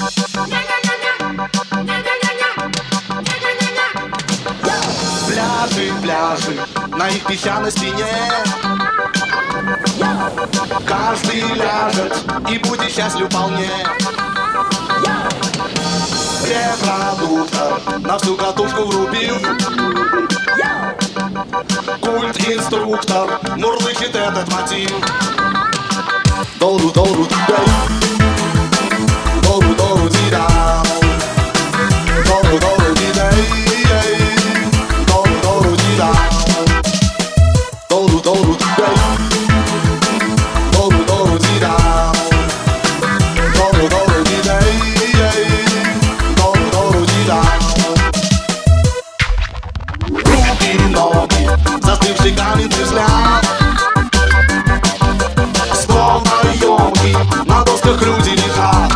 Пляжи, пляжи, на их песчаной спине каждый ляжет и будет счастлив вполне. Репродуктор на всю катушку врубил, культ-инструктор мурлычет этот мотив. Долу, долу, дай, долу, долу, дай, долу, долу, дай, долу, долу, дай, долу, долу, дай, долу, долу, дай, долу, долу, дай, долу, долу, дай. Руки, ноги, застывший каменный взгляд, на досках люди лежат.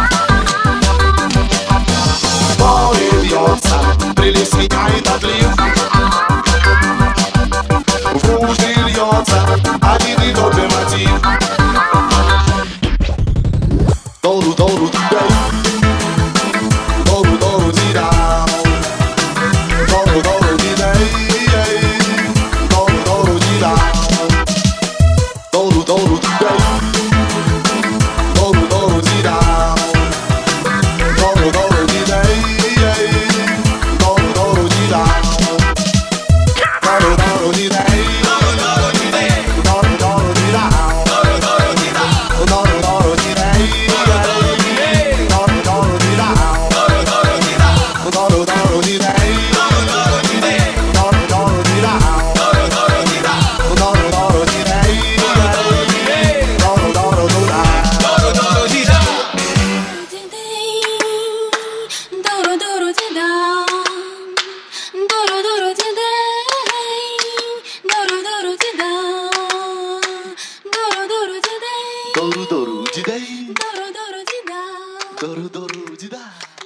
Море бьется, прилив сменяет отлив, в уши льется один и тот же мотив. Долу, долу, дай, долу, долу, дай, долу, долу, дай, долу, долу, дай, долу, долу, дай. Дору-дору-ди-дай, дору-дору-ди-да, дору-дору-ди-да.